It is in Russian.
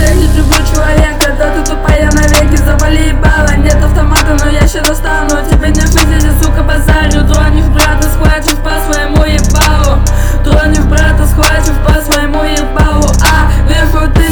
встретить люблю человека. Да ты тупая навеки, завали ебало. Нет автомата, но я ща достану. Тебе не шутите, сука, базарю. Тронешь брата, схватишь по своему ебалу. Тронешь брата, схватишь по своему ебалу. Вижу, ты